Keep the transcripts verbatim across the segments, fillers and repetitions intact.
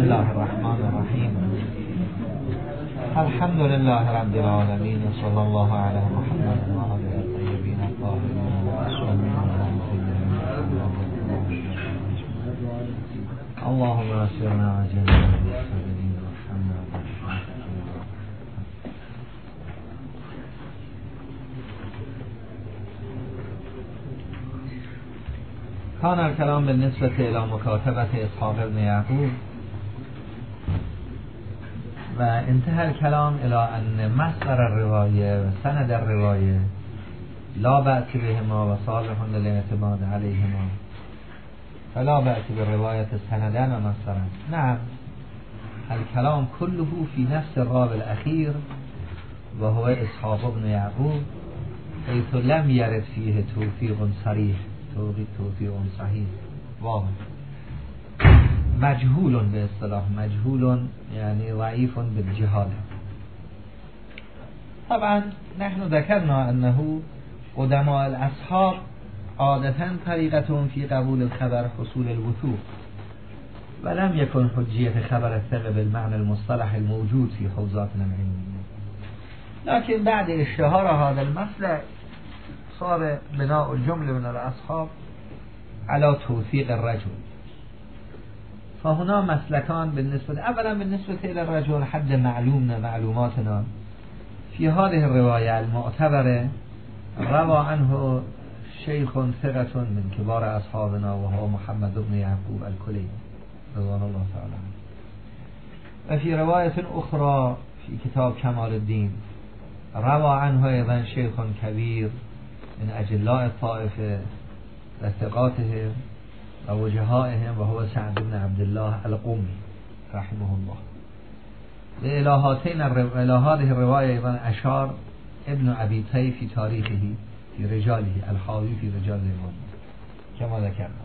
الله الرحمن الرحیم. الحمد لله رب العالمین و صلی الله علی محمد و آله الطیبین الطاهرین و المعصومین اللهم اسرنا عجلنا بالصابرین وارحمنا بالراحمین. كان الكلام بالنسبة إلى مكاتبة إسحاق بن يعقوب، وانتهى الكلام إلى أن مصدر الرواية وسند الرواية لا بأس بهما وصالح للاعتماد عليهما، فلا بأس بالرواية سندا ومصدرا. نعم، الكلام كله في نفس الراوي الأخير وهو إسحاق بن يعقوب، حيث لم يرد فيه توثيق صريح توثيق صحيح واضح، مجهول باصطلاح، مجهول يعني ضعيف بالجهالة. طبعا نحن ذكرنا أنه قدماء الأصحاب عادة طريقتهم في قبول الخبر حصول الوثوق، ولم يكن حجية خبر الثقة بالمعنى المصطلح الموجود في حوزاتنا العلمية، لكن بعد اشتهار هذا المسلك صار بناء الجمل من الأصحاب على توثيق الرجل. فهنا مسلكان بالنسبة أولا بالنسبة إلى الرجل حد معلومنا معلوماتنا في هذه الرواية المعتبرة روى عنه شيخ ثقة من كبار أصحابنا وهو محمد بن يعقوب الكليني رضوان الله تعالى عنه. وفي رواية أخرى في كتاب كمال الدين روى عنه أيضا شيخ كبير من أجلاء الطائفة وثقاتهم ووجهائهم وهو سعد بن عبد الله القومي رحمه الله. إلى هاتين إلى هذه الرواية أيضا أشار ابن أبي طيف في تاريخه في رجاله الحاوي في رجال الإمام كما ذكرنا.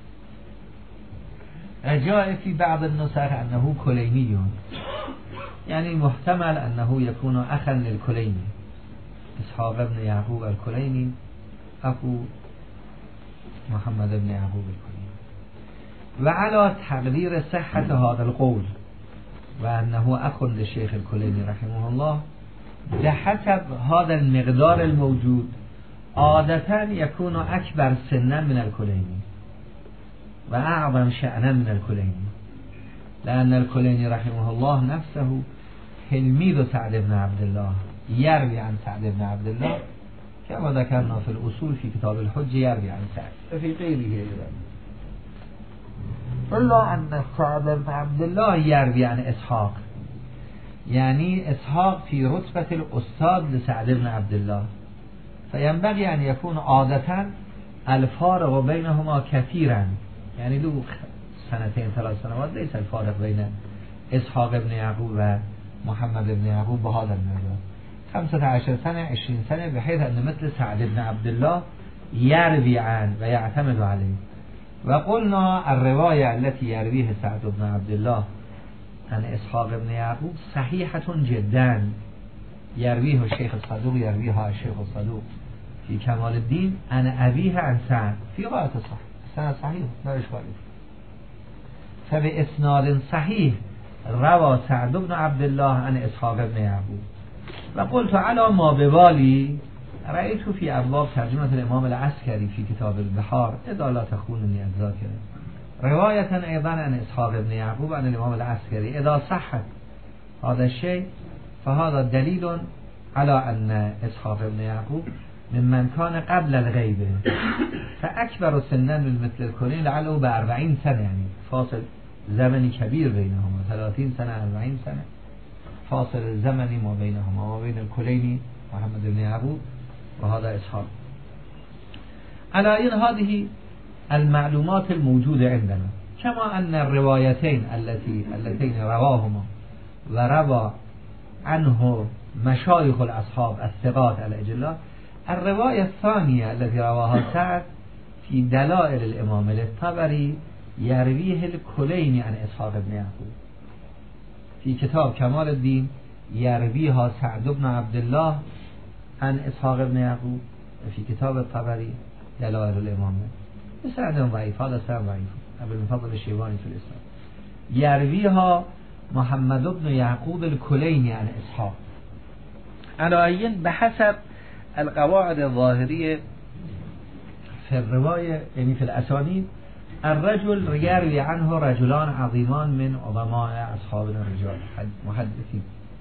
جاء في بعض النسخ أنه كليني، يعني محتمل أنه يكون أخا للكليني، إسحاق بن يعقوب الكليني أخو محمد بن يعقوب الكليني. وعلى تقدير صحة هذا القول وأنه أخ للشيخ الكليني رحمه الله، بحسب هذا المقدار الموجود عادة يكون أكبر سنا من الكليني وأعظم شأنا من الكليني، لأن الكليني رحمه الله نفسه تلميذ سعد بن عبد الله، يروي عن سعد بن عبد الله كما ذكرنا في الأصول في كتاب الحج، يروي عن سعد وفي غيره أيضا، إلا أن سعد بن عبد الله يروي عن إسحاق، يعني إسحاق في رتبة الأستاذ لسعد بن عبد الله، فينبغي أن يكون عادة الفارق بينهما كثيرا، يعني له سنتين ثلاث سنوات ليس الفارق بين إسحاق بن يعقوب ومحمد بن يعقوب بهذا المقدار، خمسة عشر سنة عشرين سنة، بحيث أن مثل سعد بن عبد الله يروي عنه ويعتمد عليه. وقلنا الرواية التي يرويها سعد بن عبد الله عن إسحاق بن يعقوب صحيحة جدا، يرويه الشيخ الصدوق يرويها الشيخ الصدوق في كمال الدين عن أبيها عن سعد في غاية الصحيح، سنة صحيح لا إشكال فيه. فبإسناد صحيح روى سعد بن عبد الله عن إسحاق بن يعقوب. وقلت على ما ببالي رأيت في أبواب ترجمة الإمام العسكري في كتاب البحار إذا لا تخونني الذاكرة رواية أيضا عن إسحاق بن يعقوب عن الإمام العسكري. إذا صحت هذا الشيء فهذا دليل على أن إسحاق بن يعقوب ممن كان قبل الغيبة، فأكبر سنا من مثل الكليني لعله بأربعين سنة، يعني فاصل زمني كبير بينهما، ثلاثين سنة أربعين سنة فاصل الزمني ما بينهما وما بين الكليني محمد بن يعقوب وهذا إسحاق. على إن هذه المعلومات الموجودة عندنا، كما أن الروايتين التي اللتين رواهما وروى عنه مشايخ الأصحاب الثقات الأجلاء، الرواية الثانية التي رواها سعد في دلائل الإمام الطبري يرويه الكليني عن إسحاق بن يعقوب، في كتاب كمال الدين يرويها سعد بن عبد الله عن إسحاق بن يعقوب، في كتاب الطبري دلائل الإمام. بسند ضعيف، هذا سند ضعيف، ابن الفضل الشيباني في الإسلام. یرویها محمد بن یعقوب الکلینی عن اسحاق علایین به حسب القواعد الظاهریه فی الرواية یعنی فی الاسانید الرجل یروی عنه رجلان عظیمان من عظماء اصحاب الرجال محدثین.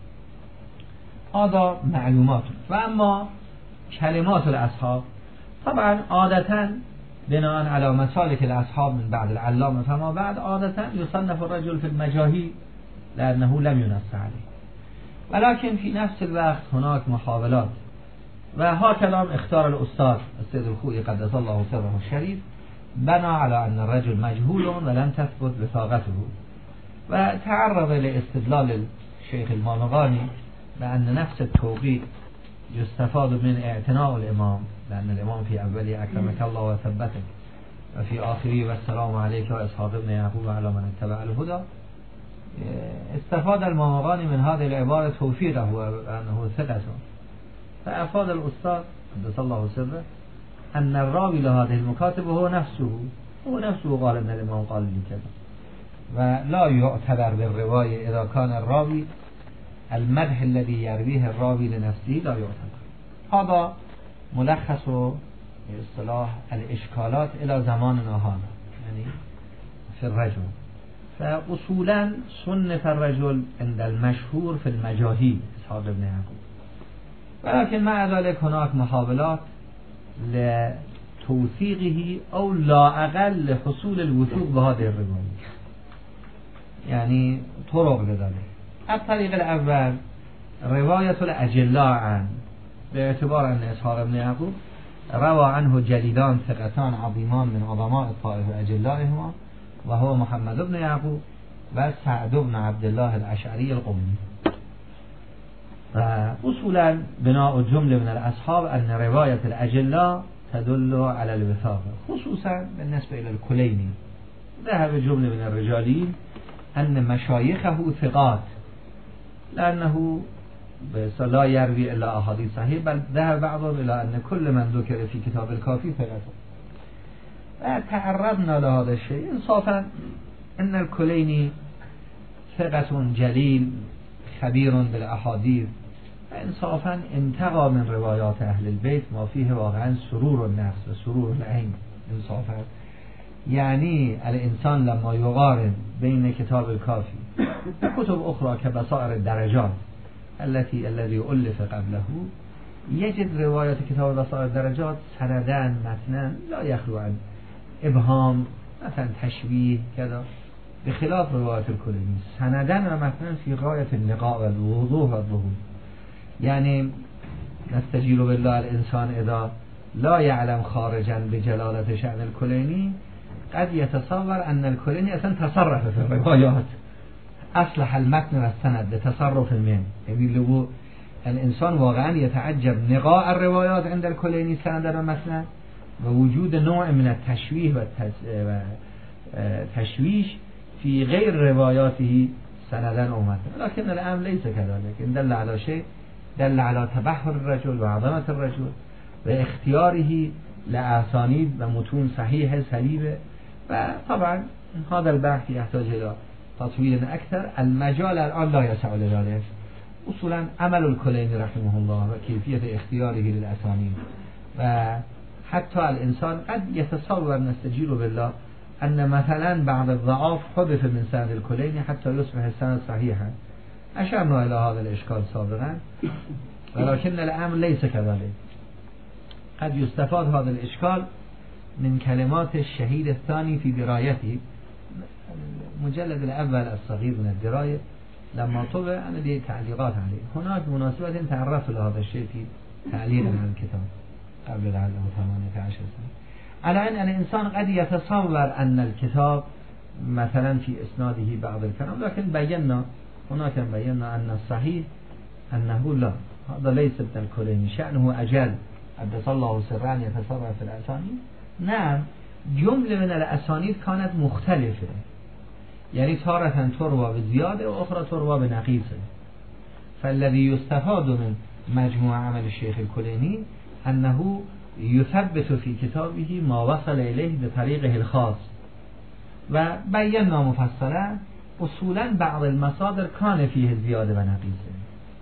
هذا معلومات. و اما کلمات الاصحاب طبعا عادتا بناء على مسالك الاصحاب من بعد العلامه فما بعد عادتا يصنف الرجل في المجاهيل لانه لم ينص عليه، ولكن في نفس الوقت هناك محاولات و هكذا اختار الاستاذ السيد الخوئي قدس الله سره الشريف بنا على ان الرجل مجهول ولم تثبت بثاقته، وتعرض لاستدلال الشيخ المامغاني بأن نفس التوقيت يستفاد من اعتناء الإمام، لأن الإمام في أوله أكرمك الله وثبتك وفي آخره والسلام عليك وإسحاق بن يعقوب على من اتبع الهدى. استفاد المامغاني من هذه العبارة توفيقه وأنه ثقة، فأفاد الأستاذ قدس الله سره أن الراوي لهذه المكاتب هو نفسه هو نفسه قال أن الإمام قال لي كذا، ولا يعتبر بالرواية إذا كان الراوي المدح الذي يرويه الراوي لنفسه لا يعتبر. هذا ملخص اصطلاح الاشكالات الى زماننا هذا يعني في الرجل. فاصولا صنف الرجل عند المشهور في المجاهيل اسحاق بن يعقوب، ولكن مع ذلك هناك محاولات لتوثيقه او لا اقل لحصول الوثوق بهذه الرواية، يعني طرق لذلك. الطريق الأول رواية الأجلاء عن باعتبار أن إسحاق بن يعقوب روى عنه جليلان ثقتان عظيمان من عظماء الطائفة أجلائهما وهو محمد بن يعقوب وسعد بن عبد الله الأشعري القمي. أصولا بناء جملة من الأصحاب أن رواية الأجلاء تدل على الوثاقة، خصوصا بالنسبة إلى الكليني ذهب جملة من الرجالين أن مشايخه ثقات لأنه لا يروي إلا أحاديث صحيح، بل ذهب بعضهم إلى أن كل من ذكر في كتاب الكافي ثقة. تعرضنا لهذا الشيء إنصافا أن الكليني ثقة جليل خبير بالأحاديث، إنصافا انتقى من روايات أهل البيت ما فيه واقعا سرور النفس وسرور العين. إنصافا يعني الإنسان لما يقارن بين كتاب الكافي وكتب أخرى كبصائر الدرجات التي الذي ألف قبله يجد رواية كتاب بصائر الدرجات سندان متنا لا يخلو عن إبهام مثلا تشبيه كذا، بخلاف رواية الكليني سندان ومتنا في غاية النقاء والوضوح والظهور. يعني نستجير بالله الإنسان إذا لا يعلم خارجا بجلالة شأن الكليني قد يتصور أن الكليني أصلا تصرف في الروايات، أصلح المتن والسند لتصرف من، يعني لو الإنسان واقعا يتعجب نقاء الروايات عند الكليني سندا ومتنا ووجود نوع من التشويه والتشويش في غير رواياته سندا ومتنا. لكن الأمر ليس كذلك، إن دل على شيء دل على تبحر الرجل وعظمة الرجل واختياره لأسانيد ومتون صحيحة سليمة. وطبعا هذا البحث يحتاج إلى تطويل أكثر، المجال الآن لا يسع لذلك. أصولا عمل الكليني رحمه الله وكيفية اختياره للأسانيد، وحتى الإنسان قد يتصور نستجير بالله أن مثلا بعض الضعاف حذف من سند الكليني حتى يصبح السند صحيحا. أشرنا إلى هذا الإشكال سابقا، ولكن الأمر ليس كذلك. قد يستفاد هذا الإشكال من كلمات الشهيد الثاني في درايته، المجلد الأول الصغير من الدراية لما طبع أنا لي تعليقات عليه. هناك مناسبة تعرفت لهذا الشيء في تعليق على الكتاب قبل لعله ثمانية عشر سنة، على أن الإنسان قد يتصور أن الكتاب مثلا في إسناده بعض الكلام، لكن بينا هناك بينا أن الصحيح أنه لا، هذا ليس ابن الكليني شأنه أجل قدس الله سرا يتصرف في الأسانيد. نعم جملة من الأسانيد كانت مختلفة، يعني تارة تروى بزيادة وأخرى تروى بنقيصة. فالذي يستفاد من مجموع عمل الشيخ الكليني أنه يثبت في كتابه ما وصل إليه بطريقه الخاص، وبينا مفصلا اصولا بعض المصادر کان فیه زیاده و نقیصه،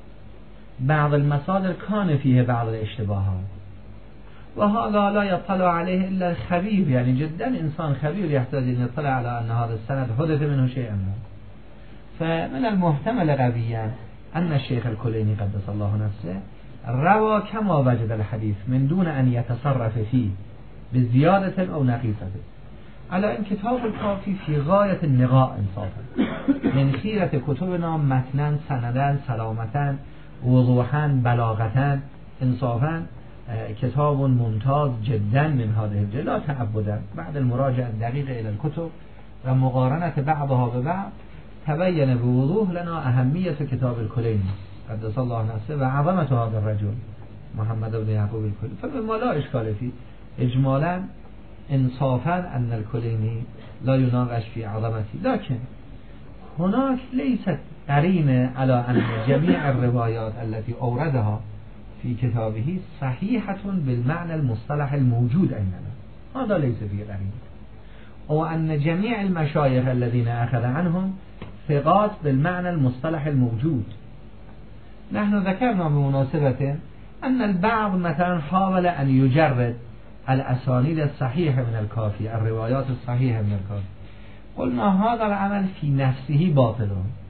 بعض المصادر کان فیه بعض الاشتباهات و هذا لا يطلع عليه الا الخبير، يعني جدا انسان خبير يحتاج ان يطلع على ان هذا السند حدث منه شيئا ما. فمن المحتمل قويا ان الشيخ الكليني قدس الله نفسه روى كما وجد الحديث من دون ان يتصرف فيه بزيادة او نقيصة، على ان كتاب الكافي في غاية النقاء انصافا من خيرة كتبنا متنا سندا سلامتا وضوحا بلاغتا انصافا كتاب ممتاز جدا من هذه الجهة، لا تعبدا بعد المراجعة الدقيقة إلى الكتب ومقارنة بعضها ببعض تبين بوضوح لنا أهمية كتاب الكليني قدس الله نفسه وعظمة هذا الرجل محمد بن يعقوب الكليني. فمما لا إشكال فيه إجمالا انصافا أن الكليني لا يناقش في عظمته، لكن هناك ليست قرينة على أن جميع الروايات التي أوردها في كتابه صحيحة بالمعنى المصطلح الموجود عندنا، هذا ليس فيه قرينة، وأن جميع المشايخ الذين أخذ عنهم ثقات بالمعنى المصطلح الموجود. نحن ذكرنا بمناسبة أن البعض مثلا حاول أن يجرد الأسانيد الصحيحة من الكافي، الروايات الصحيحة من الكافي، قلنا هذا العمل في نفسه باطل،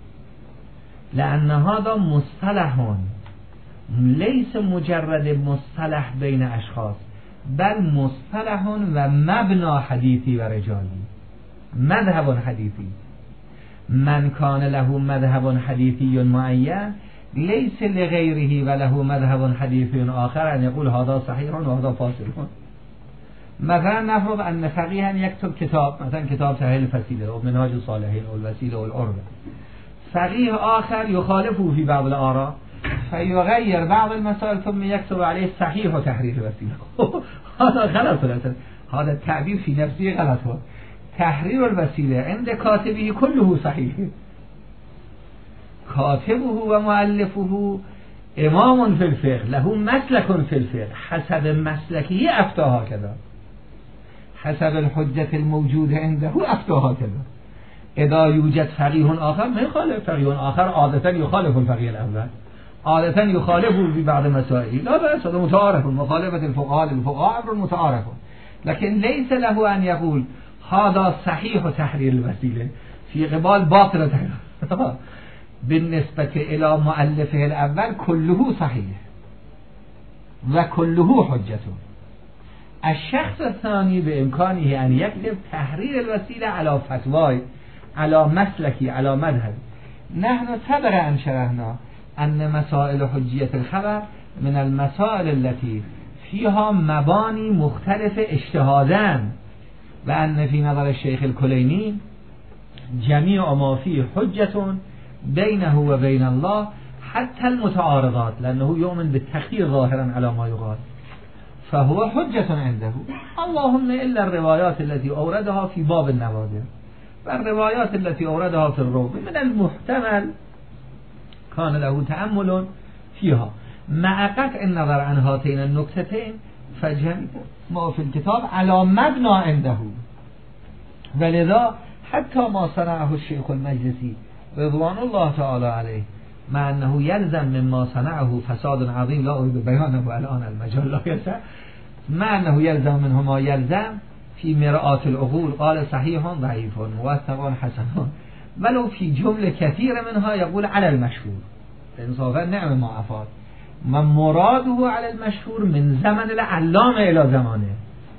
لأن هذا مصطلح ليس مجرد مصطلح بين أشخاص، بل مصطلح و مبنى حديثي و رجالي، مذهب حديثي. من كان له مذهب حديثي معين ليس لغيره وله مذهب حديثي آخر أن يقول هذا صحيح وهذا فاصل. مثلا نفرض أن فقيها يكتب كتاب، مثلا كتاب تحلیل الفصیله أو منهاج الصالحين أو الوسيلة أو العربة، فقيه آخر يخالفه في بعض الآراء فيغير بعض المسائل ثم يكتب عليه صحيح وتحرير الوسيلة. هذا غلط هذا هذا التعبير في نفسه غلط. هو تحرير الوسيلة عند كاتبه كله صحيح، كاتبه ومؤلفه امام في الفقه له مسلك في الفقه حسب مسلكه افتى هكذا، حسب الحجة الموجودة عنده افتى هكذا. اذا يوجد فقيه آخر ما يخالف، فقيه آخر عادة يخالف الفقيه الأول، عادة يخالف في بعض مسائل، لا بأس، هذا متعارف، مخالفة الفقهاء للفقهاء أمر متعارف، لكن ليس له أن يقول هذا صحيح تحرير الوسيلة في قبال باطل تحرير. بالنسبة إلى مؤلفه الأول كله صحيح وكله حجته. الشخص الثاني بإمكانه أن يكتب تحرير الوسيلة على فتوى، على مسلكي، على مذهب. نحن سبق أن شرحنا أن مسائل حجية الخبر من المسائل التي فيها مباني مختلفة اجتهادا، وأن في نظر الشيخ الكليني جميع ما فيه حجة بينه وبين الله حتى المتعارضات، لأنه يؤمن بالتخيير ظاهرا على ما يقال، فهو حجة عنده، اللهم إلا الروايات التي أوردها في باب النوادر والروايات التي أوردها في الروض من المحتمل كان له تأمل فيها. مع قطع النظر عن هاتين النكتتين فجميع ما في الكتاب على مبنى عنده، ولذا حتى ما صنعه الشيخ المجلسي رضوان الله تعالى عليه، مع أنه يلزم مما صنعه فساد عظيم لا أريد بيانه الآن المجال لا يسع، مع أنه يلزم منه ما يلزم في مرآة العقول قال صحيح ضعيف موثق حسن، ولو في جملة كثيرة منها يقول على المشهور، إنصافا نعم ما أفاد، من مراده على المشهور من زمن العلامة إلى زمانه.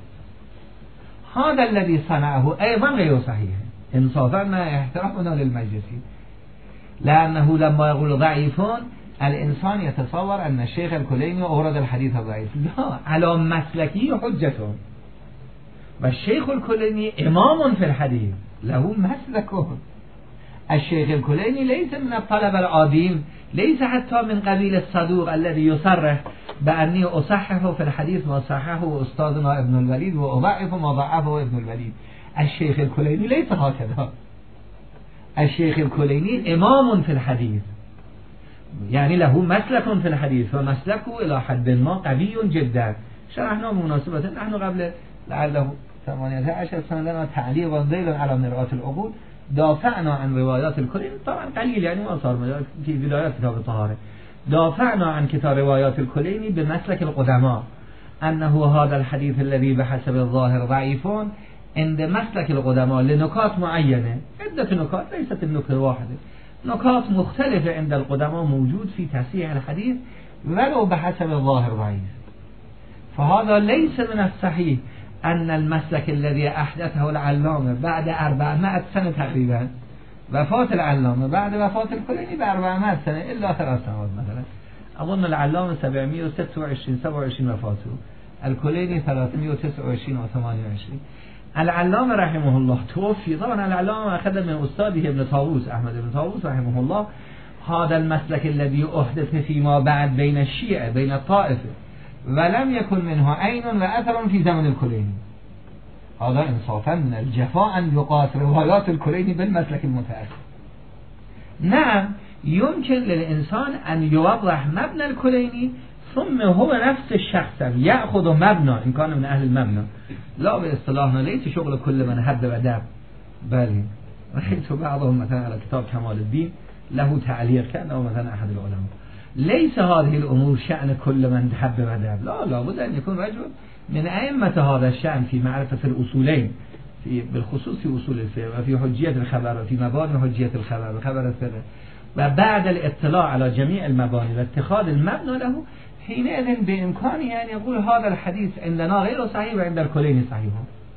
هذا الذي صنعه أيضا غير صحيح إنصافا ما احترامنا للمجلسي، لأنه لما يقول ضعيفون الإنسان يتصور أن الشيخ الكليني أورد الحديث ضعيف، لا، على مسلكي حجته، والشيخ الكليني إمام في الحديث له مسلكه. الشيخ الكليني ليس من الطلبة العاديين، ليس حتى من قبيل الصدوق الذي يصرح بأني أصححه في الحديث ما صححه أستاذنا ابن الوليد وأضعف ما ضعفه ابن الوليد. الشيخ الكليني ليس هكذا، الشيخ الكليني إمام في الحديث، يعني له مسلك في الحديث ومسلكه إلى حد ما قوي جدا. شرحنا بمناسبة نحن قبل لعله ثمانية عشر سنة لنا تعليق ضيل على مرآة العقول دافعنا عن روایات الکلینی، طبعا قلیل یعنی ما صار في ولایات کتاب الطهاره، دافعنا عن کتاب روایات الکلینی به مسلک القدما انه هذا الحديث الذي بحسب الظاهر ضعيف عند مسلك القدماء لنکات معینه، عدة نکات ليست النکته واحده، نکات مختلفه عند القدماء موجود في تصحيح الحديث ولو بحسب الظاهر ضعيف. فهذا ليس من الصحيح أن المسلك الذي أحدثه العلامة بعد أربعمائة سنة تقريبا، وفاة العلامة بعد وفاة الكليني بأربعمائة سنة إلا ثلاث سنوات مثلا، أظن العلامة سبعمائة وستة وعشرين سبعة وعشرين وفاته، الكليني ثلاثمائة وتسعة وعشرين وثمانية وعشرين. العلامة رحمه الله توفي، طبعا العلامة أخذ من أستاذه ابن طاووس أحمد بن طاووس رحمه الله هذا المسلك الذي أحدث فيما بعد بين الشيعة بين الطائفة ولم يكن منه عين وأثر في زمن الكليني. هذا إنصافا من الجفاء أن يقاس روايات الكليني بالمسلك المتأخر. نعم يمكن للإنسان أن يوضح مبنى الكليني ثم هو نفس الشخص يأخذ مبنى إن كان من أهل المبنى، لا باصطلاحنا ليس شغل كل من هب ودب، بل رأيت بعضهم مثلا على كتاب كمال الدين له تعليق كأنه مثلا أحد العلماء، ليس هذه الأمور شأن كل من هب ودب، لا لابد أن يكون رجل من أئمة هذا الشأن في معرفة الأصولين، في بالخصوص في أصول الفقه وفي حجية الخبر وفي مباني حجية الخبر وخبر الفقه، وبعد الاطلاع على جميع المباني واتخاذ المبنى له حينئذ بإمكانه أن يقول هذا الحديث عندنا غير صحيح وعند الكليني صحيح،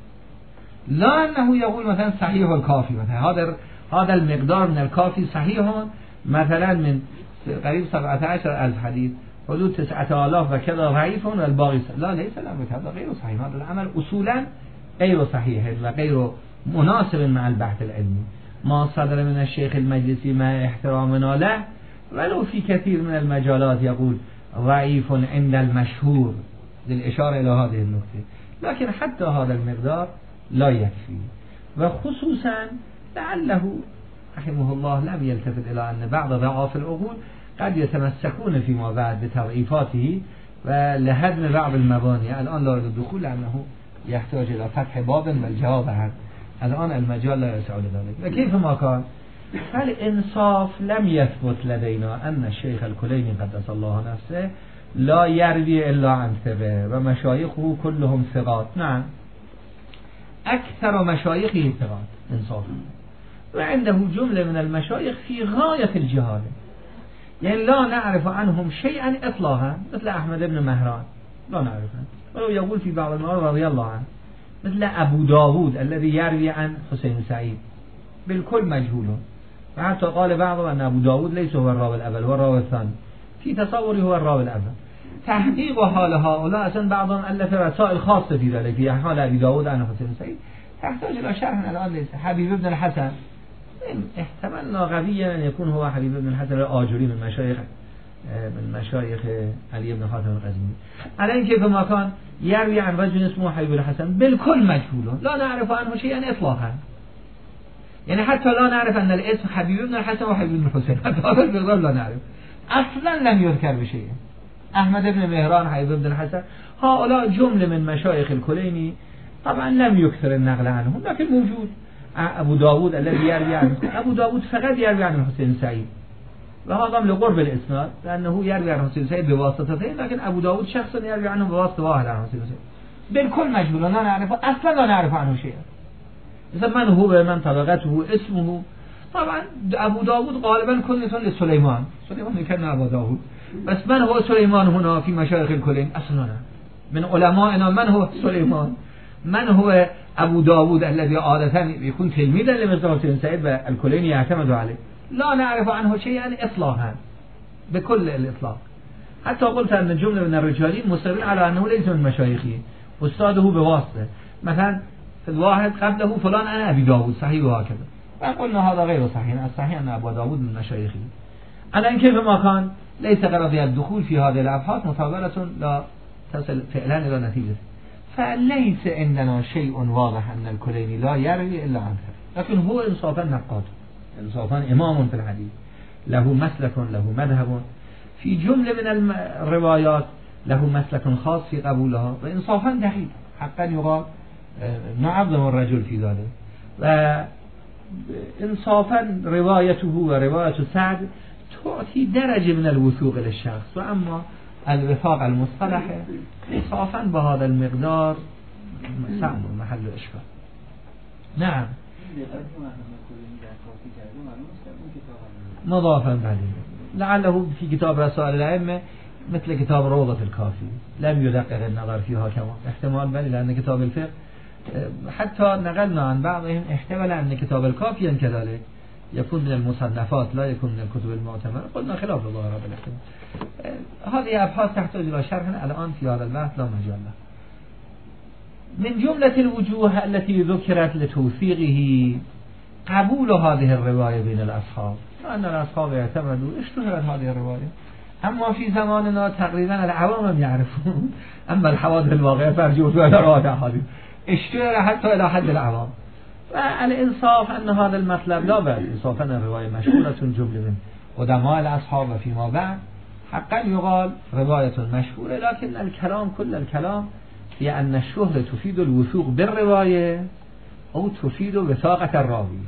لا أنه يقول مثلا صحيح الكافي، مثلا هذا هذا المقدار من الكافي صحيح مثلا من قريب سبعة عشر ألف حديث حدود تسعة آلاف وكذا ضعيف والباقي لا ليس الأمر هذا غير صحيح، هذا العمل أصولا غير صحيح وغير مناسب مع البحث العلمي. ما صدر من الشيخ المجلسي مع احترامنا له ولو في كثير من المجالات يقول ضعيف عند المشهور للإشارة إلى هذه النقطة، لكن حتى هذا المقدار لا يكفي، وخصوصا لعله رحمه الله لم يلتفت إلى أن بعض ضعاف العقول قد يتمسكون فيما بعد بتضعيفاته ولهدم بعض المباني. الآن لا أريد الدخول لأنه يحتاج إلى فتح باب والجواب عنه، الآن المجال لا يسع لذلك. وكيف ما كان فالإنصاف لم يثبت لدينا أن الشيخ الكليني قدس الله نفسه لا يروي إلا عن ثقة ومشايخه كلهم ثقات، نعم أكثر مشايخه ثقات إنصافا، وعنده جملة من المشايخ في غاية الجهالة، يعني لا نعرف عنهم شيئا إطلاقا، مثل أحمد بن مهران لا نعرفه، ولو يقول في بعض المرات رضي الله عنه، مثل أبو داود الذي يروي عن حسين سعيد بالكل مجهول، وحتى قال بعضهم أن أبو داود ليس هو الراوي الأول هو الراوي الثاني، في تصوري هو الراوي الأول. تحقيق حال هؤلاء أصلا بعضهم ألف رسائل خاصة في ذلك في حال أبي داود عن حسين سعيد تحتاج إلى شرح الآن ليس. حبيب بن الحسن احتملنا قويا أن يكون هو حبيب بن الحسن الآجري من مشايخ من مشايخ علي بن خاتم القزويني. الآن كيف ما كان يروي عن رجل اسمه حبيب الحسن بالكل مجهول لا نعرف عنه شيئا إطلاقا، يعني حتى لا نعرف أن الاسم حبيب بن الحسن وحبيب بن الحسين، حتى هذا المقدار لا نعرف أصلا لم يذكر بشيء. أحمد بن مهران حبيب بن الحسن هؤلاء جملة من مشايخ الكليني طبعا لم يكثر النقل عنهم، لكن موجود. أبو داود الذي يروي عنه أبو داود فقط يروي عن حسين سعيد، وهذا لقرب الإسناد لأنه يروي عن حسين سعيد بواسطتين، لكن أبو داود شخصا يروي عنه بواسطة واحدة عن حسين سعيد بالكل مجهول لا نعرف أصلا لا نعرف عنه شيئا. إذا من هو من طبقته اسمه، طبعا أبو داود غالبا كنية لسليمان، سليمان كان أبو داود، بس من هو سليمان هنا في مشايخ الكلين أصلا من علمائنا من هو سليمان، من هو أبو داود الذي عادة يكون تلميذا لمرزا حسين سعيد والكليني يعتمد عليه، لا نعرف عنه شيئا إطلاقا بكل الإطلاق. حتى قلت أن جملة من الرجالين مصرين على أنه ليس من مشايخه، أستاذه بواسطة، مثلا في الواحد قبله فلان أنا أبي داود صحيح وهكذا، فقلنا هذا غير صحيح، الصحيح أن أبو داود من مشايخه. الآن كيف ما كان ليس غرضي الدخول في هذه الأبحاث، مطابقة لا تصل فعلا إلى نتيجة، فليس عندنا شيء واضح أن الكليني لا يروي إلا عنه، لكن هو إنصافا نقاد، إنصافا إمام في الحديث، له مسلك له مذهب في جملة من الروايات، له مسلك خاص في قبولها، وإنصافا دقيق حقا يقال نعظم الرجل في ذلك. انصافا روایته و روایت سعد تعطي درجه من الوثوق للشخص، و اما الوثاق المصطلح انصافا بهذا المقدار صعب محل اشکال. نعم مضافا بله، لعله في كتاب رسائل الائمه مثل كتاب روضة الكافي لم يدقق النظر فيها كما احتمال، بل لأن كتاب الفقه حتى نقلنا عن بعضهم احتمل أن كتاب الكافي كذلك يكون من المصنفات لا يكون من الكتب المعتمدة، قلنا خلاف ظاهر هذا الاحتمال. هذه أبحاث تحتاج إلى شرح الآن في هذا البحث لا مجال له. من جملة الوجوه التي ذكرت لتوثيقه قبول هذه الرواية بين الأصحاب، أن الأصحاب اعتمدوا اشتهرت هذه الرواية، اما في زماننا تقریبا العوام يعرفون، اما الحوادث الواقعه فرجوت ولا روايات احاديث اشتهر حتى الى حد العوام. والانصاف ان هذا المطلب لا بأس، انصافا الروايه مشهوره جمله من قدماء الاصحاب و فيما بعد حقا يقال روايه مشهوره، لكن الكلام كل الكلام في ان الشهره تفيد الوثوق بالروايه او تفيد وثاقه الراوي.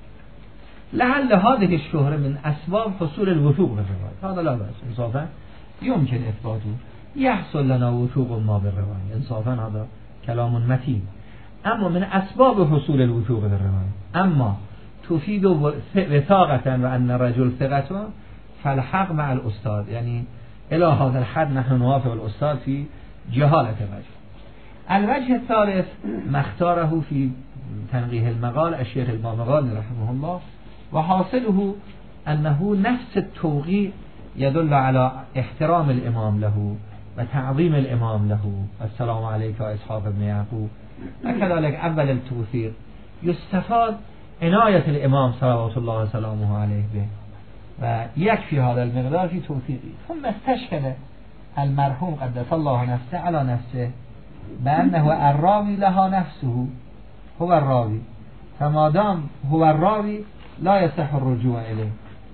لعل هذه الشهرة من أسباب حصول الوثوق بالرواية، هذا لا بأس، إنصافا يمكن إثباته، يحصل لنا وثوق ما بالرواية، إنصافا هذا كلام متين. أما من أسباب حصول الوثوق بالرواية أما تفيد وثاقة وأن الرجل ثقة فالحق مع الأستاذ، يعني إلى هذا الحد نحن نوافق الأستاذ في جهالة الرجل. الوجه الثالث ما اختاره في تنقيه المقال الشيخ البامغاني رحمه الله، وحاصله أنه نفس التوقيع يدل على احترام الإمام له وتعظيم الإمام له، السلام عليك إسحاق بن يعقوب. وكذلك أول التوثيق يستفاد عناية الإمام صلوات الله وسلامه عليه به، ويكفي هذا المقدار في توثيقه. ثم استشكل المرحوم قدس الله نفسه على نفسه بأنه الراوي لها نفسه هو الراوي، فما دام هو الراوي لا يصح الرجوع إليه.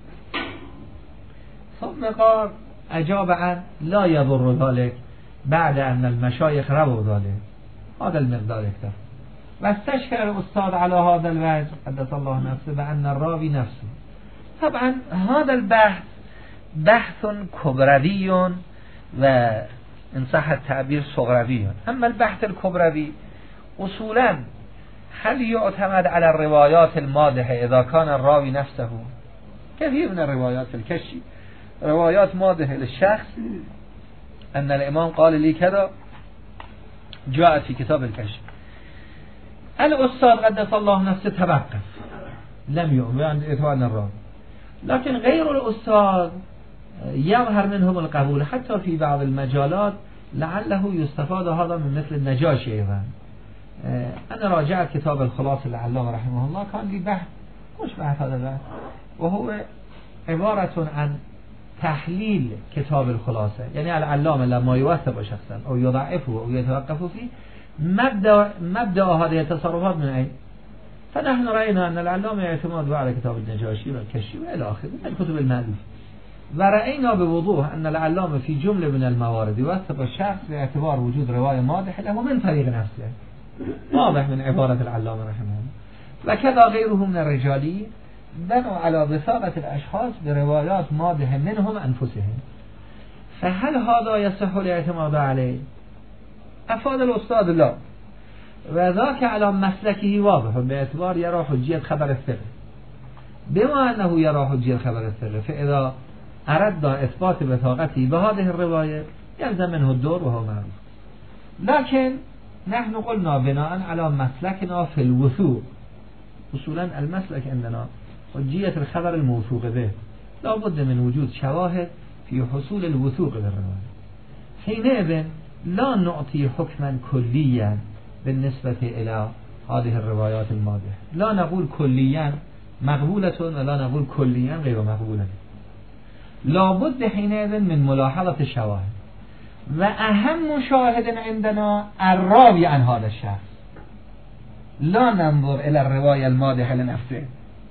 ثم قال أجاب عن لا يضر ذلك بعد أن المشايخ رووا ذلك، هذا المقدار اكتفى. واستشكل الأستاذ على هذا الوجه قدس الله نفسه بأن الراوي نفسه. طبعا هذا البحث بحث كبروي و إن صح التعبير صغروي. أما البحث الكبروي أصولا هل يعتمد على الروايات المادحة إذا كان الراوي نفسه؟ كثير من الروايات في الكشي روايات مادحة للشخص، أن الإمام قال لي كذا جاءت في كتاب الكشي. الأستاذ قدس الله نفسه توقف لم يؤمن إثبات الراوي، لكن غير الأستاذ يظهر منهم القبول حتى في بعض المجالات، لعله يستفاد هذا من مثل النجاشي أيضا. أنا راجعت كتاب الخلاصة للعلامة رحمه الله، كان لي بحث مش بحث هذا بحث، وهو عبارة عن تحليل كتاب الخلاصة، يعني العلامة لما يوثق شخصا أو يضعفه أو يتوقف فيه مبدأ, مبدأ هذه التصرفات من أين؟ فنحن رأينا أن العلامة اعتماد على كتاب النجاشي والكشي وإلى آخره من الكتب المألوفة، ورأينا بوضوح أن العلامة في جملة من الموارد يوثق الشخص باعتبار وجود رواية مادحة له من طريق نفسه، واضح من عبارة العلامة رحمه الله. وكذا غيره من الرجالي بنوا على وثاقة الأشخاص بروايات مادحة منهم أنفسهم. فهل هذا يصح الاعتماد عليه؟ أفاد الأستاذ لا، وذاك على مسلكه واضح باعتبار يرى حجية خبر الثقة. بما أنه يرى حجية خبر الثقة فإذا أردنا إثبات وثاقته بهذه الرواية يلزم منه الدور وهو معروف. لكن نحن قلنا بناء على مسلكنا في الوثوق، أصولا المسلك عندنا حجية الخبر الموثوق به، لا بد من وجود شواهد في حصول الوثوق بالرواية. حينئذ لا نعطي حكما كليا بالنسبة إلى هذه الروايات المادحة، لا نقول كليا مقبولة ولا نقول كليا غير مقبولة، لا بد حينئذ من ملاحظة الشواهد. وأهم شاهد عندنا الراوي عن هذا الشخص، لا ننظر إلى الرواية المادحة لنفسه.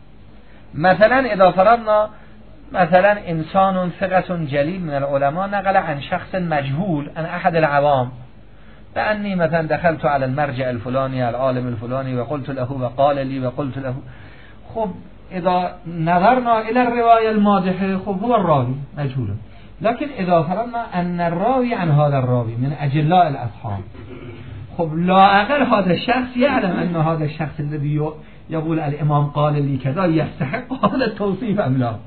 مثلا إذا فرضنا مثلا إنسان ثقة جليل من العلماء نقل عن شخص مجهول عن أحد العوام بأني مثلا دخلت على المرجع الفلاني العالم الفلاني وقلت له وقال لي وقلت له، خب اذا نظرنا الى الرواية المادحة خب هو الراوي مجهول، لكن اذا فرضنا ان الراوي عن هذا الراوي من اجلاء الاصحاب، خب لا اقل هذا الشخص يعلم ان هذا الشخص الذي يقول الامام قال لي كذا يستحق هذا التوصيف ام لا.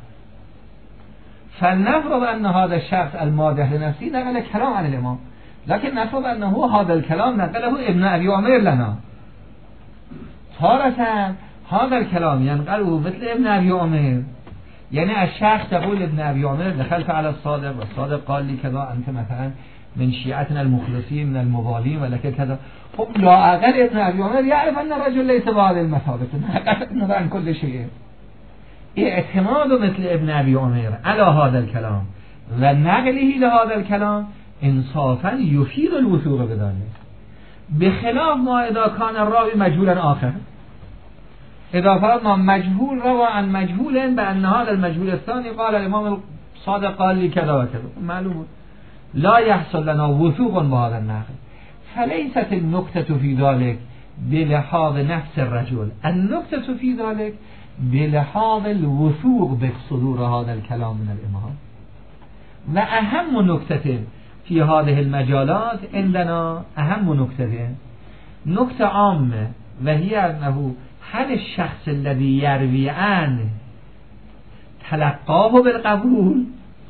فلنفرض ان هذا الشخص المادح لنفسه نقل كلام عن الامام، لكن نفرض انه هذا الكلام نقله ابن ابي عمر لنا. تارة هذا الكلام ينقله مثل ابن ابي عمر، يعني الشخص يقول ابن ابي عمر دخلت على الصادق والصادق قال لي كذا، انت مثلا من شيعتنا المخلصين من المبالين ولا كذا. خب لا اقل ابن ابي عمر يعرف ان الرجل ليس بهذه المثابة، نقل عن كل شيء. اعتماد مثل ابن ابي عمر على هذا الكلام و نقله لهذا الكلام انصافا يفيد الوثوق بذلك، بخلاف ما اذا كان الراوي مجهولا آخر. اذا فرضنا مجهول روى عن مجهول بان هذا المجهول الثاني قال الامام الصادق قال لي كذا وكذا، معلوم لا يحصل لنا وثوق بهذا النقل. فليست النكتة في ذلك بلحاظ نفس الرجل، النكتة في ذلك بلحاظ الوثوق بصدور هذا الكلام من الإمام. وأهم نكتة في هذه المجالات عندنا أهم نكتة نكتة عامة، وهي أنه هل الشخص الذي يروي عنه تلقاه بالقبول،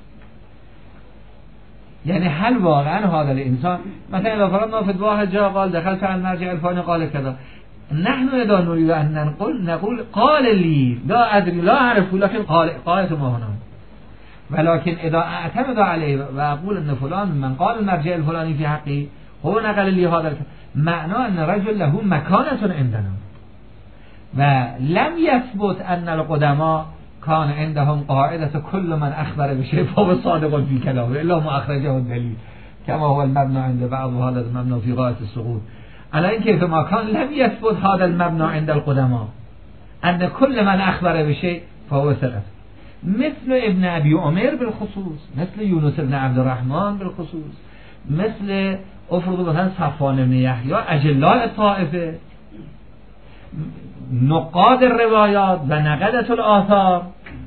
يعني هل واقعا هذا الإنسان مثلا إذا فرضنا في واحد جاء قال دخلت على المرجع الفلاني قال كذا، نحن إذا نريد أن نقول نقول قال لي لا أدري لا أعرف لكن قال قالت ما هنا. ولكن إذا أعتمد عليه وأقول أن فلان من قال المرجع الفلاني في حقي هو نقل لي هذا الكلام، معناه أن رجل له مكانة عندنا. ولم يثبت أن القدماء كان عندهم قاعدة كل من أخبر بشيء فهو صادق في كلامه إلا ما أخرجه الدليل، كما هو المبنى عند بعض وهذا المبنى في غاية السقوط. على إن كيف ما كان لم يثبت هذا المبنى عند القدماء أن كل من أخبر بشيء فهو ثقة، مثل ابن أبي عمر بالخصوص، مثل يونس بن عبد الرحمن بالخصوص، مثل أفرض مثلا صفوان بن يحيى أجلاء الطائفة، نقاد الروايات و نقدة الآثار.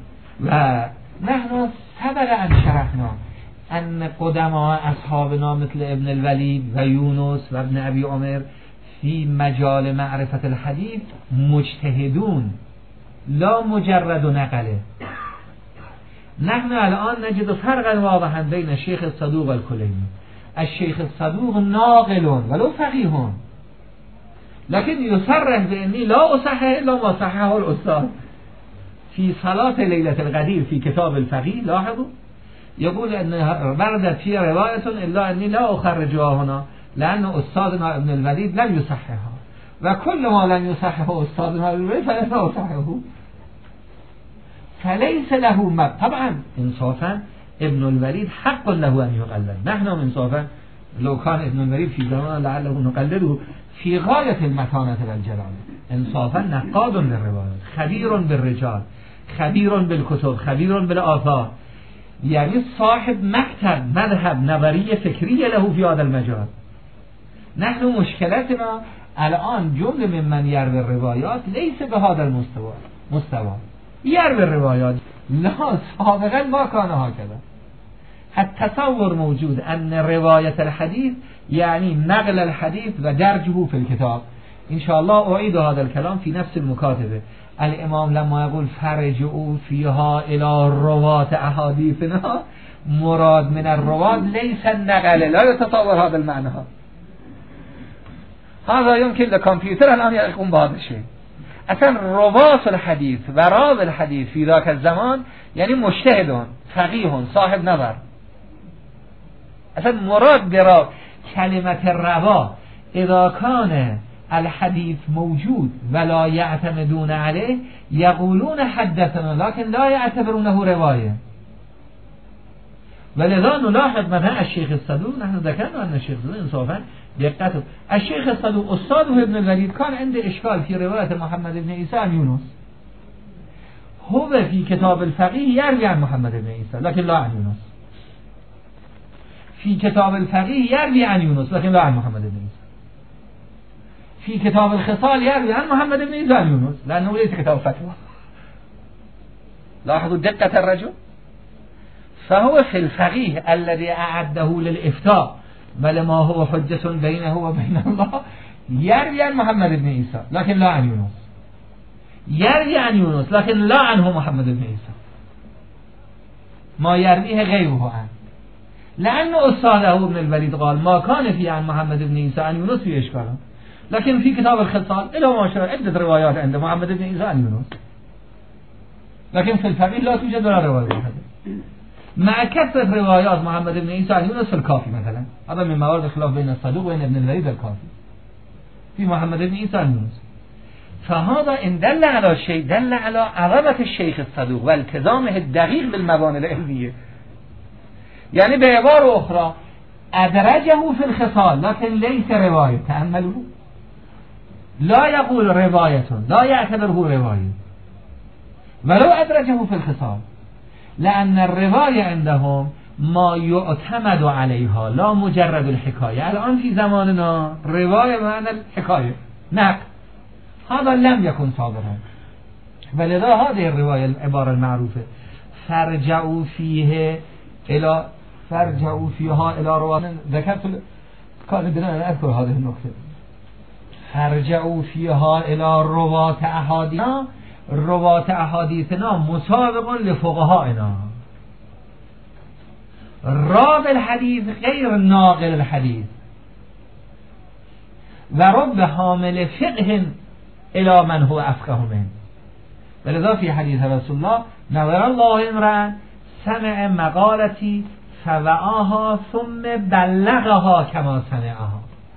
ونحن سبق أن شرحنا أن قدماء أصحابنا مثل ابن الوليد و يونس و ابن أبي عمر في مجال معرفة الحديث مجتهدون لا مجرد نقله. نحن الآن نجد فرقا واضحا بين الشيخ الصدوق والكليني. الشيخ الصدوق ناقل ولو فقيه، لكن يصرح بأني لا أصحح إلا ما صححه الأستاذ. في صلاة ليلة القدير في كتاب الفقيه لاحظوا يقول أن وردت في رواية إلا أني لا أخرجها هنا لأن أستاذنا ابن الوليد لم يصححها، وكل ما لم يصححه أستاذنا ابن الوليد فلا أصححه، فليس له مب. طبعا إنصافا ابن الوليد حق له أن يقلد، نحن إنصافا لو كان ابن الوليد في زمان لعله نقلده في غاية المتانة والجلال. إنصافا نقاد للروايات، خبير بالرجال، خبير بالكتب، خبير بالآثار، يعني صاحب مكتب مذهب نظرية فكرية له في هذا المجال. نحن مشكلتنا الآن جمله ممن يروي الروايات ليس بهذا المستوى، مستوى يروي الروايات لا سابقا ما كان هكذا. التصور موجود أن رواية الحديث يعني نقل الحديث و درجه في الكتاب. إن شاء الله أعيد هذا الكلام في نفس المكاتبة. الإمام لما يقول فرجعوا فيها إلى رواة أحاديثنا، مراد من الرواة ليس النقل، لا يتصور هذا المعنى. هذا يمكن للكمبيوتر الآن يقوم بهذا الشيء. اصلا رواة الحديث و راوي الحديث في ذاك الزمان يعني مجتهد فقيه صاحب نظر. اصلا مراد برا كلمة الروا اذا كان الحديث موجود ولا يعتمدون عليه يقولون حدثنا لكن لا يعتبرونه رواية. ولذا نلاحظ مثلا الشيخ الصدوق، نحن ذكرنا أن الشيخ الصدوق إنصافا دقته، الشيخ الصدوق أستاذه ابن الوليد كان عنده إشكال في رواية محمد بن عيسى عن يونس. هو في كتاب الفقيه يروي عن محمد بن عيسى لكن لا عن يونس، في كتاب الفقيه يروي عن يونس لكن لا عن محمد بن عيسى، في كتاب الخصال يروي عن محمد بن عيسى عن يونس لأنه ليس كتاب فتوى. لاحظوا دقة الرجل. فهو في الفقيه الذي أعده للإفتاء بل ما هو حجة بينه وبين الله يروي عن محمد بن عيسى لكن لا عن يونس، يروي عن يونس لكن لا عنه محمد بن عيسى، ما يرويه غيره عنه، لأن أستاذه ابن الوليد قال ما كان في عن محمد بن عيسى عن يونس في إشكال، لكن في كتاب الخصال إلى ما شاء عدة روايات عند محمد بن عيسى عن يونس، لكن في الفقيه لا توجد ولا رواية واحدة مع كثرة روايات محمد بن عيسى عن يونس في الكافي مثلا. هذا من موارد الخلاف بين الصدوق وبين ابن الوليد الكافي في محمد بن عيسى عن يونس. فهذا إن دل على شيء دل على عظمة الشيخ الصدوق والتزامه الدقيق بالمباني العلمية. يعني بعبارة أخرى أدرجه في الخصال لكن ليس رواية، تأملوا، لا يقول رواية، لا يعتبره رواية ولو أدرجه في الخصال، لأن الرواية عندهم ما يعتمد عليها لا مجرد الحكاية. الآن في زماننا رواية معنى الحكاية نقل، هذا لم يكن صادرا، ولذا هذه الرواية العبارة المعروفة فرجعوا فيه إلى فرجعوا فيها إلى رواية، ذكرت كان بدنا أن أذكر هذه النقطة، فرجعوا فيها إلى رواة أحاديثنا، رواة أحاديثنا مسابق لفقهائنا، راوي الحديث غير ناقل الحديث، ورب حامل فقه إلى من هو أفقه منه. ولذا في حديث رسول الله نظر الله امرأ سمع مقالتي فوعاها ثم بلغها كما سمعها.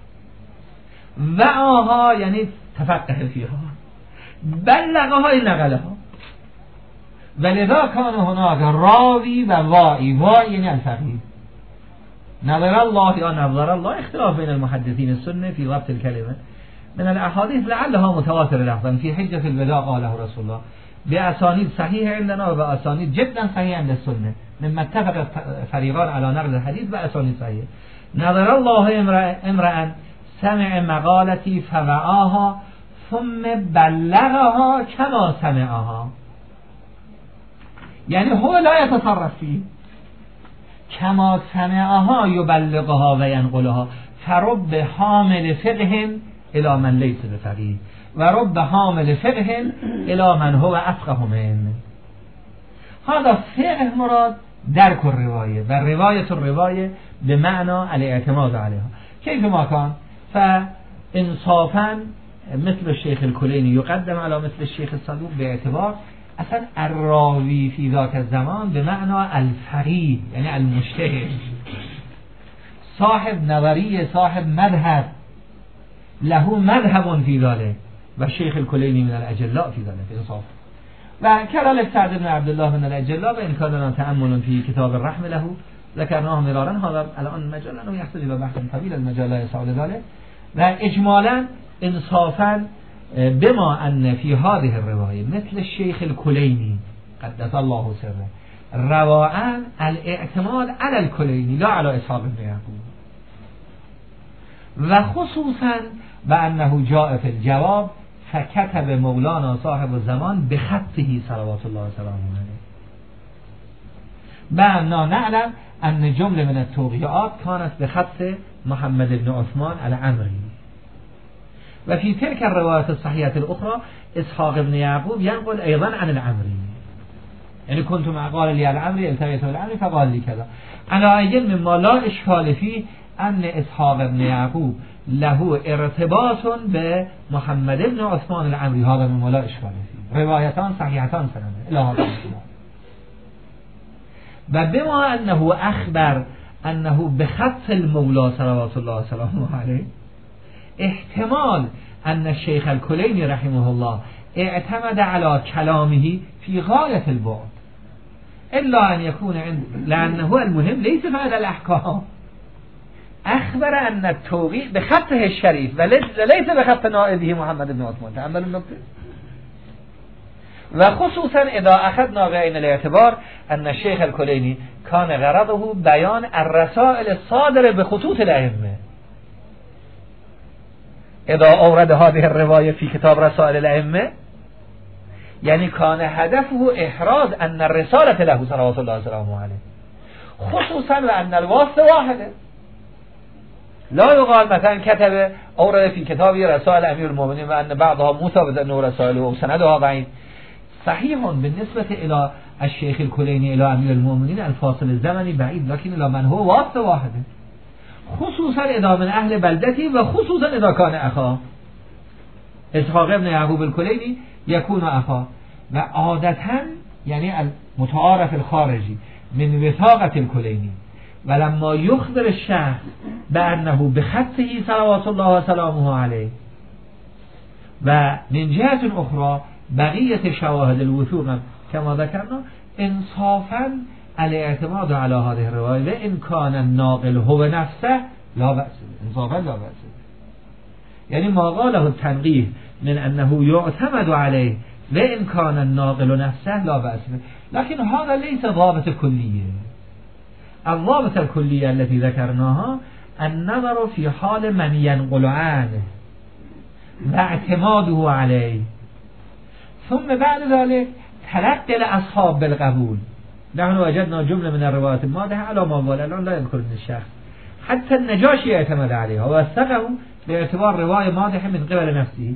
وعاها يعني تفقه فيها، بلغها نقلها، ولذا كان هناك راوي و واعي، واعي يعني الفقيه. نظر الله یا نظر الله اختلاف بين المحدثين السنة في ضبط الكلمة. من الأحاديث لعلها متواتر لفظا في حجة الوداع قاله رسول الله بأسانيد صحيح عندنا وبأسانيد جدا صحيح عند السنة، مما اتفق فريقان على نقل الحديث بأسانيد صحيح. نظر الله امرأ سمع مقالتي فوعاها ثم بلغها كما سمعها، يعني هو لا يتصرف فيه، كما سمعها يبلغها و ينقلها، فرب حامل فقه الى من ليس بفقيه و رب حامل فقه الى من هو افقه منه. هذا فقه مراد درک الرواية و رواية الرواية بمعنى الاعتماد عليها كيف ما كان. فانصافا مثل الشيخ الكليني يقدم على مثل الشيخ الصدوق باعتبار اصلا الراوی في ذاك الزمان بمعنى الفقيه يعني المجتهد، صاحب نظریه، صاحب مذهب، له مذهب في ذلك، و الشيخ الكليني من الاجلاء في ذلك انصاف. و كذلك سعد بن عبد الله من الاجلاء، وان كان لنا تأمل في كتاب الرحم له ذكرناه مرارا، هذا الان مجال انه يحتاج الى بحث طويل، المجال لا يسع لذلك. و اجمالا انصافا بما ان في هذه الرواية مثل الشيخ الكليني قدس الله سره رواعا الاعتماد على الكليني لا على اسحاق بن يعقوب، و خصوصا بأنه جاء في الجواب فكتب مولانا صاحب الزمان بخطه صلوات الله وسلامه عليه، بأننا نعلم أن جملة من التوقيعات كانت بخط محمد بن عثمان العمري. وفي تلك الروايات الصحيحة الأخرى إسحاق بن يعقوب ينقل أيضا عن العمري، يعني كنت مع قال لي العمري التقيت بالعمري فقال لي كذا. على أجل مما لا إشكال فيه أن إسحاق بن يعقوب له ارتباط بمحمد بن عثمان العمري، هذا مما لا إشكال فيه، روايتان صحيحتان سنة إلى هذا الإسلام. و بما أنه أخبر أنه بخط المولى صلوات الله وسلامه عليه، احتمال أن الشيخ الكليني رحمه الله اعتمد على كلامه في غاية البعد، إلا أن يكون عند، لأنه المهم ليس فقط الأحكام، أخبر أن التوقيع بخطه الشريف وليس بخط نائبه محمد بن عثمان. تأمل النقطة. وخصوصا إذا أخذنا بعين الاعتبار أن الشيخ الكليني كان غرضه بيان الرسائل الصادرة بخطوط الأئمة. إذا أورد هذه الرواية في كتاب رسائل الأئمة یعنی کان هدفه احراز ان الرسالة له صلوات الله وسلامه علیه خصوصا و ان الواسطه واحده. لا يقال مثلا كتب اورد في كتاب رسائل امیر المؤمنین و ان بعضها مثابت انه رسائل و سندها ضعیف. صحیح بالنسبه الى الشيخ الكليني الى امیر المؤمنین الفاصل الزمنی بعید لكن الى من هو واسطه واحده خصوصا اذا من اهل بلدتی و خصوصا اذا كان اخا اسحاق ابن یعقوب الکلینی یکون اخا. و عادتا یعنی المتعارف الخارجی من وثاقة الکلینی ولما يخبر الشخص بأنه بخطه صلوات الله وسلامه عليه و من جهة أخرى بقية شواهد الوثوق كما ذكرنا انصافا الاعتماد على هذه الرواية وإن كان الناقل هو نفسه لا بأس انصافا لا بأس. يعني ما قاله التنقيه من أنه يعتمد عليه وإن كان الناقل نفسه لا بأس، لكن هذا ليس ضابط كلية. الضابط الكلية التي ذكرناها النظر في حال من ينقل عنه واعتماده عليه ثم بعد ذلك تلقي الأصحاب بالقبول. نحن وجدنا جملة من الروايات الماضية على ما قال الآن لا يذكر من الشخص حتى النجاشي اعتمد عليها ووثقه باعتبار رواية ماضية من قبل نفسه.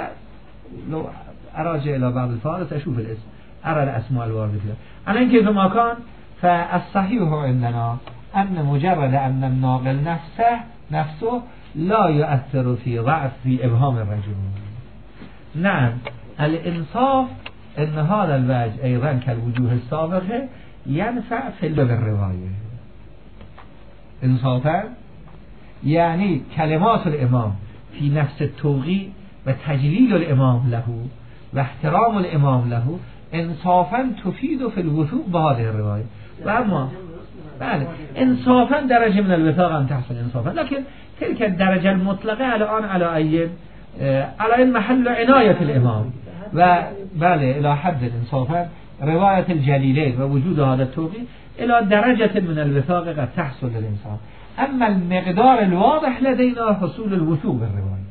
لو أراجع إلى بعض الفارس أشوف الاسم أرى الأسماء الواردة فيها. على إن كيف ما كان فالصحيح عندنا أن مجرد أن الناقل نفسه نفسه لا يؤثر في ضعف في إبهام الرجل. نعم الإنصاف أن هذا الوجه أيضا كالوجوه السابقة ينفع في اللغة الرواية إنصافا، يعني كلمات الإمام في نفس التوقيع وتجليل الإمام له واحترام الإمام له انصافا تفيد في الوثوق بهذه الرواية. وأما بله انصافا درجة من الوثاق أن تحصل انصافا، لكن تلك الدرجة المطلقة الآن على أي على أي محل عناية الإمام وبله إلى حد انصافا رواية الجليلين ووجود هذا التوقيع إلى درجة من الوثاق قد تحصل للإنسان. أما المقدار الواضح لدينا حصول الوثوق بالرواية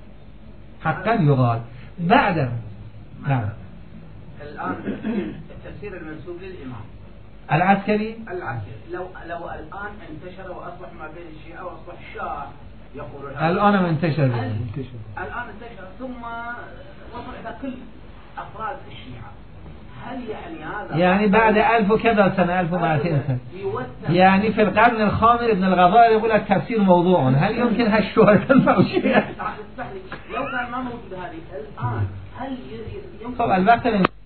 حقا يقال بعد. نعم الآن التفسير المنسوب للإمام العسكري العسكري لو لو الآن انتشر وأصبح ما بين الشيعة وأصبح شاع يقول الآن انتشر الآن انتشر ثم وصل إلى كل أفراد الشيعة، هل يعني هذا يعني بعد ألف وكذا سنة ألف ومئتين سنة يعني في القرن الخامس ابن الغزالي يقول التفسير موضوع، هل يمكن هالشهرة تنفع الشيعة؟ لو كان ما موجود هذه الآن هل يمكن طبعا الوقت